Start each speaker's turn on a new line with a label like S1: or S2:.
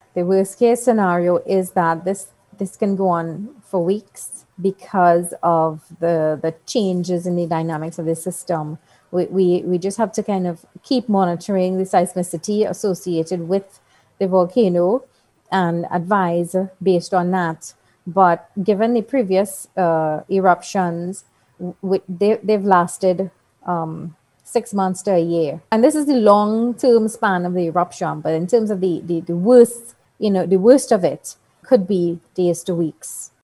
S1: The worst case scenario is that this can go on for weeks because of the changes in the dynamics of the system. We just have to kind of keep monitoring the seismicity associated with the volcano and advise based on that. But given the previous eruptions, they've lasted 6 months to a year. And this is the long term span of the eruption. But in terms of the worst, the worst of it could be days to weeks.